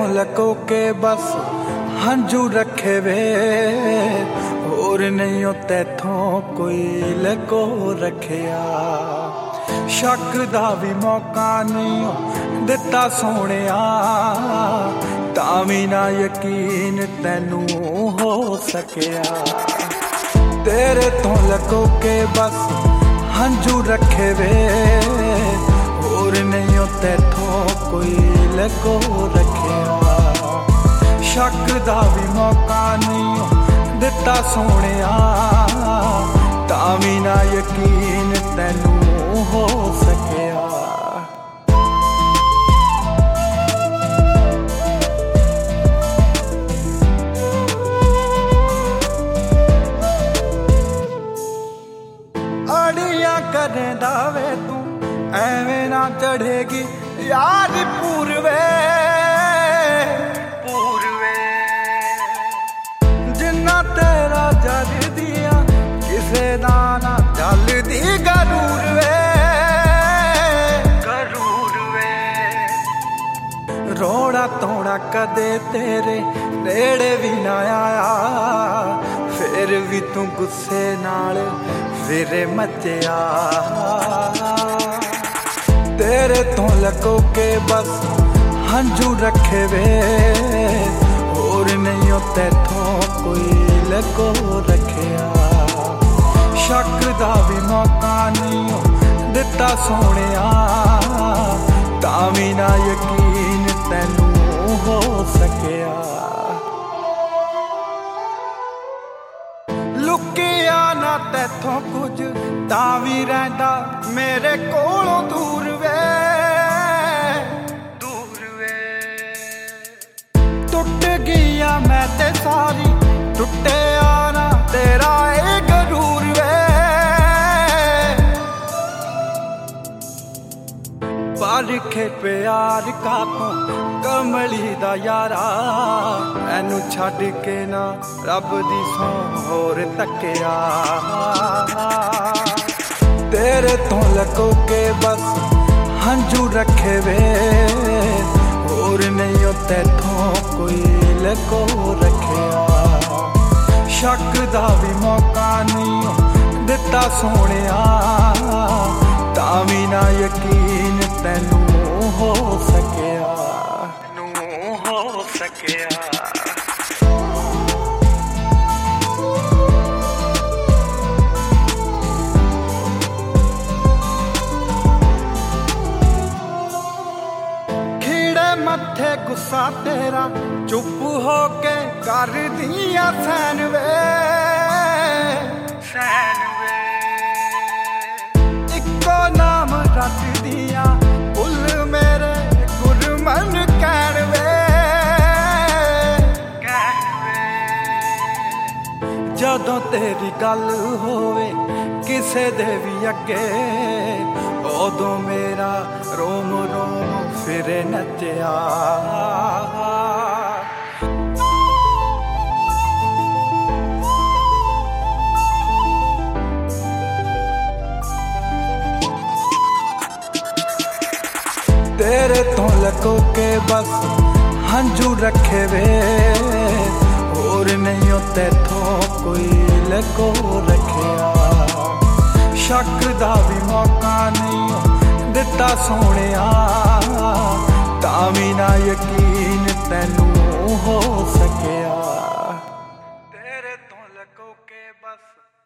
लको के बस हंझू रखे वे होर नहीं हो तैथों कोई लको रखिया शक दा भी मौका नहीं दिता सोहणिया तावी ना यकीन तैनू हो सकिया तेरे तो लको के बस हंझू रखे वे होर नहीं हो तैथों कोई लको रखिया शक दा भी मौका नहीं दिता सोहणिया तावी ना यकीन तैनू हो सकिया अड़ियां करे दावे तू एवें ना चढ़ेगी याद पूरवे जिन्ना तेरा जल दिया किसे दा ना चलदी गरूर वे रोड़ा तोड़ा कदे तेरे नेड़े भी ना आया फिर भी तू गुस्से नाल फिरे मचिया तेरे तो लको के बस हंझू रखे वे होर नहीं हो तैथों कोई लको रखिया शक दा भी मौका नहीं दिता सोहणिया तावी ना यकीन तैनू हो सकिया लुकिया ना तैथों कुछ तावी रहिंदा मेरे कोलों दूर वे टुट गईया मैं ते सारी टुटे आना तेरा ए गरूर वे बारिखे प्यार का तू कमली दा यारा एनू छड्ड के ना रब दी सौ होर तकिया तेरे तो लको के बस हंझू रखे वे होर नहीं हो तैथों कोई लको रखिया शक दा भी मौका नहीं दिता सोहणिया तावी ना यकीन तैनू हो सकिया मथे गुस्सा तेरा चुप हो के कर दिया सैन वे इको नाम रख दिया उल मेरे गुरमन कहण वे जदों तेरी गल होवे किसे दे भी अगे उदों मेरा रोम रोम फिरे नचिया तेरे तो लको के बस हंझू रखे वे होर नहीं हो तैथों कोई लको रखिया शक दा भी मौका नहीं दिता सोहणिया तावी ना यकीन तैनू हो सकिया तेरे तो लको के बस